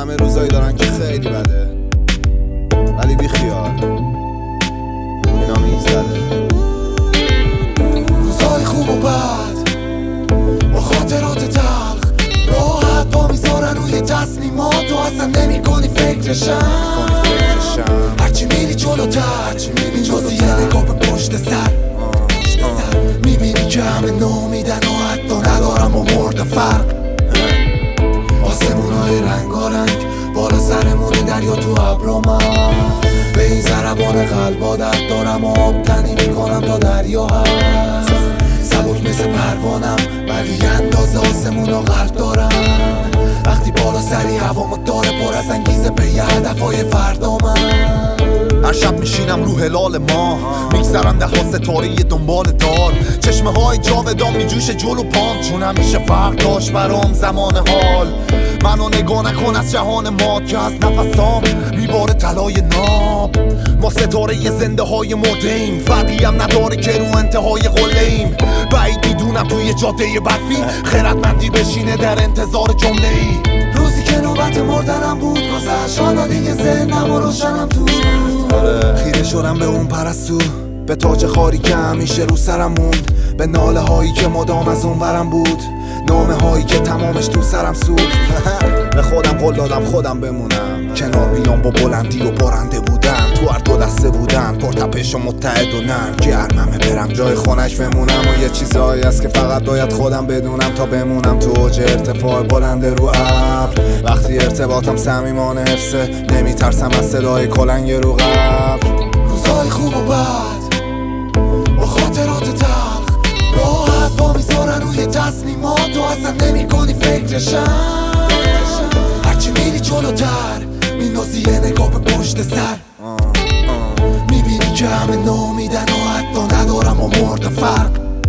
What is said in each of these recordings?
همه روزایی دارن که خیلی بده، ولی بی خیال اینا میگذره. روزای خوب و بد با خاطرات تلخ راحت پا میذارن روی تصمیمات و اصلا نمی کنی فکرشم. هرچی میری جلوتر جزی یه نگاه به پشت سر میبینی که همه نامیدن و حتی ندارم و مرد فرق. آسمونای رنگارنگ بالا سرمونه، دریا تو ابرا، من به این ضربان قلب عادت دارم و آب تنی میکنم تا دریا هست. سبک مثل پروانم ولی اندازه آسمونا قلب دارم. وقتی بالا سری هوامو داره پر از انگیزه به یه هدفهای فردا من. هر شب میشینم رو هلال ماه، میگذرم ده ها ستاره دنبال دار. چشمه های جاودان میجوشه جلو پام، چون همیشه فرق داشت برام زمان حال. منو نگاه نکن از جهان ما که از نفسام میباره طلای ناب. ما ستاره زنده های مرده‌ایم، فرقی هم نداره که رو انتهای قله‌ایم. بعید میدونم توی جاده برفی خردمندی بشینه در انتظار جمله‌ای. روزی که نوبت مردنم بود گذشت، حالا دیگه ذهنم و روشنم توش بود. خیره شدم به اون پرستو، به تاج خاری که همیشه رو سرم موند، به ناله هایی که مدام از اون برم بود، نامه هایی که تمامش تو سرم سود. به خودم قول دادم خودم بمونم، کنار بیام با بلندی و بارنده بودن، تو هر دو دسته بودن، پرتپش و متحد و نرم. گرممه برم جای خونش بمونم و یه چیزایی هست که فقط باید خودم بدونم تا بمونم تو اوج ارتفاع بلند رو ابر. وقتی ارتباطم صمیمانه حفظه، نمیترسم از صدای کلنگ رو قبر. روزای خوب و بد با خاطرات تلخ راحت پا میذارن روی تصمیمات و اصلا نمی کنی فکرشم. هرچی میری جلوتر میندازی یه نگاه به پشت سر، میبینی که همه نامیدن و حتی ندارم و مرد فرق.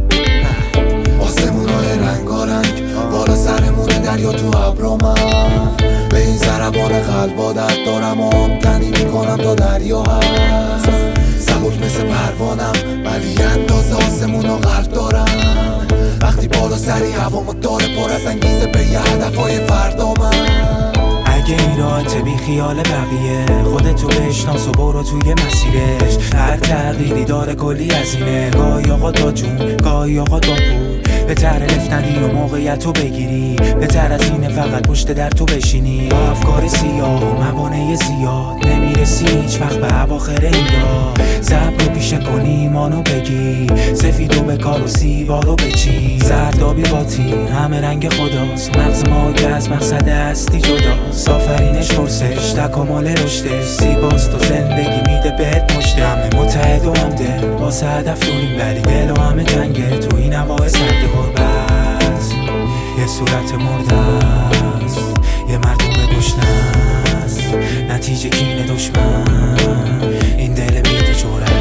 آسمونای رنگارنگ بالا سرمونه، دریا تو ابرا، من به این ضربان قلب عادت دارم و آب تنی میکنم تا دریا هست. سبک مثل پروانم ولی اندازه آسمونا قلب دارم. وقتی بالا سری هوامو داره پر از انگیزه به یه هدفهای فردا من. اگه این راحت بی خیال بقیه، خودتو بشناس و برو توی مسیرش. هر تغییری داره کلی هزینه، گاهی آقا دا جون گاهی آقا دا پول. بهتر رفتنی و موقعیت رو بگیری، بهتر از اینه فقط پشت در تو بشینی. با افکار سیاه و موانع زیاد نمیرسی هیچ وقت به اواخر این راه. صبر رو پیشه کنی ایمانو بگی، سفیدو به کار و سیبارو بچی. زردابی باطین همه رنگ خداست، مغز ما که از مقصد هستی جداست. آفرینش پرسش تکامل رشدش، زیباست و زندگی میده بهت مشته. همه متحد و همده واسه هدف داریم، ولی دل و همه تنگه تو این هوای سرد غربت. یه صورت مرده است، یه مردم گشنه است، نتیجه کینه دشمن. این دل میده جرأت